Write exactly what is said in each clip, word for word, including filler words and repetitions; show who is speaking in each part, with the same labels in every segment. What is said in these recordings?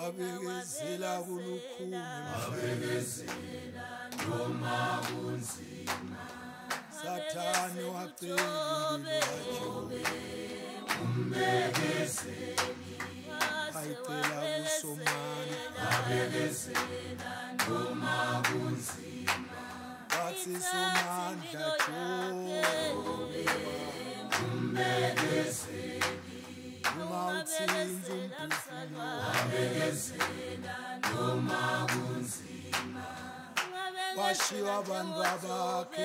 Speaker 1: abekezela kulukhuni
Speaker 2: abekezela noma kunzima
Speaker 1: Sathane wacela
Speaker 2: Jobe umbekezeli
Speaker 1: ayicela kusomani
Speaker 2: abekezela noma kunzima
Speaker 1: wathi somandla Jobe
Speaker 2: umbekezeli
Speaker 1: uma uthinta umphefumulo
Speaker 2: abekezela noma kunzima
Speaker 1: washiwa abantu bakhe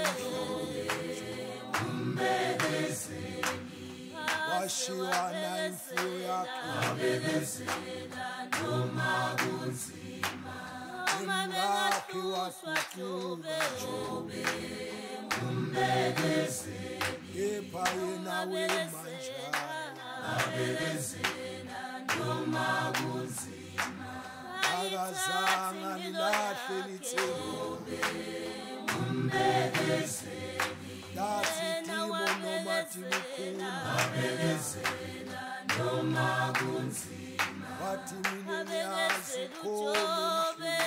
Speaker 2: umbekezeli
Speaker 1: washiwa naimfuyo yakhe
Speaker 2: abekezela noma kunzima
Speaker 1: ingakhe wagucuka
Speaker 2: Jobe umbekezeli
Speaker 1: kepha yena wemanjalo
Speaker 2: abekezela noma kunzima
Speaker 1: akazange lilahle lithemba
Speaker 2: umbekezeli
Speaker 1: lathi timo noma tilukhuni
Speaker 2: abekezela noma kunzima
Speaker 1: wathi mina ngiyazi khona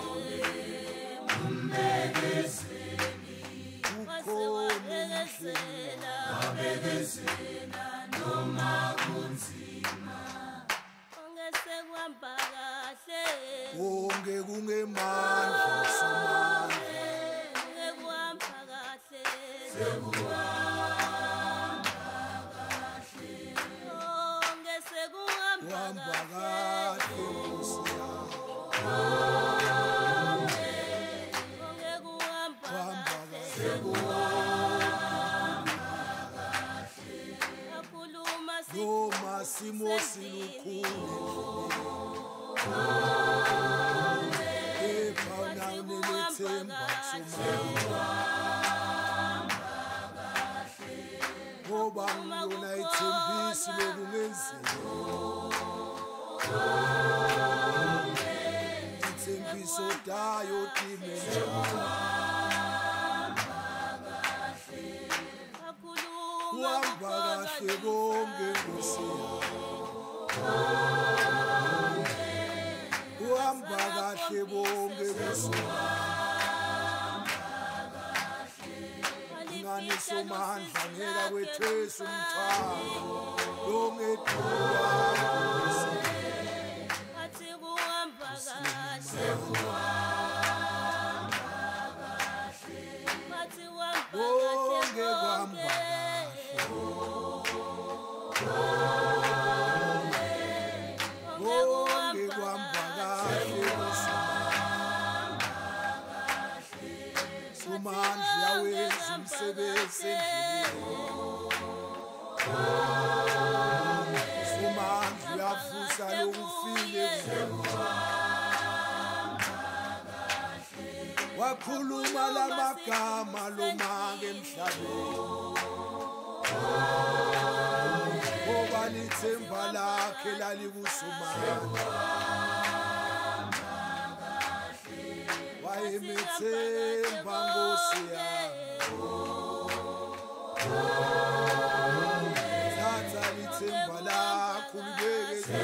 Speaker 2: umbekezeli
Speaker 1: ukhona umhleli
Speaker 2: abekezela noma kunzima
Speaker 3: Ongesekwamba kahle
Speaker 1: wonke kungemandla somandla
Speaker 3: Ongekwamba kahle Ongesekuhamba
Speaker 1: uhamba kahle Nkosi yami
Speaker 3: Ongekuhamba
Speaker 1: uhamba kahle
Speaker 3: Akhuluma
Speaker 1: noma simo silukhuni kepha unanelethemba somandla ngoba ngiyona ithembisi lokungenzeka ithembiso dayo dimeni
Speaker 3: Akhuluma
Speaker 1: uhamba kahle konke Nkosi yami uhamba kahle konke Nkosi ingane somandla ngeka kwethesa umthwalo longedlula
Speaker 3: Athi kuhamba kahle Athi kuhamba
Speaker 1: konke
Speaker 3: kahle
Speaker 1: kuhamba konke kuhamba kahle Nkosi somandla yawenza umsebenzi somandla uyavusa lokufile wakhuluma lamagama lomange emhlabeni ngoba lithemba lakhe lalikusomandla wayemethemba Nkosi yami thatha lithemba lakho libeke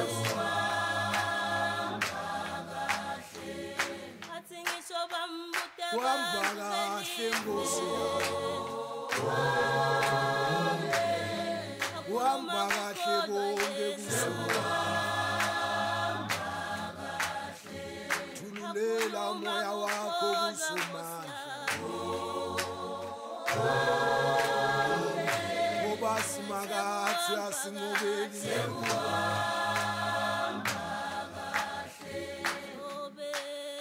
Speaker 3: Athi ngisho bambute
Speaker 1: kuhamba kahle Nkosi yami kuhamba kahle konke kusomandla thululela umoya wakho kusomandla ngoba simakathi asinqobeli
Speaker 3: Jobe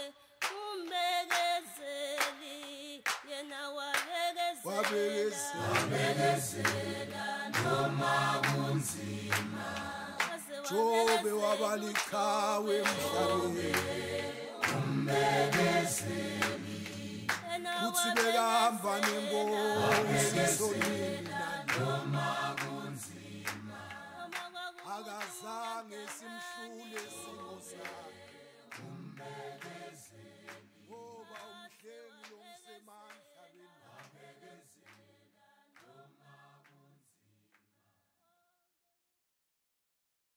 Speaker 3: umbekezeli yena wabekezela
Speaker 1: wabekezela
Speaker 2: noma kunzima
Speaker 1: Jobe wabaliqhawe emhlabeni
Speaker 2: umbekezeli
Speaker 1: uthi bekahamba nenkosi sonini
Speaker 2: noma kunzima
Speaker 1: akazange simhlule isimo sakhe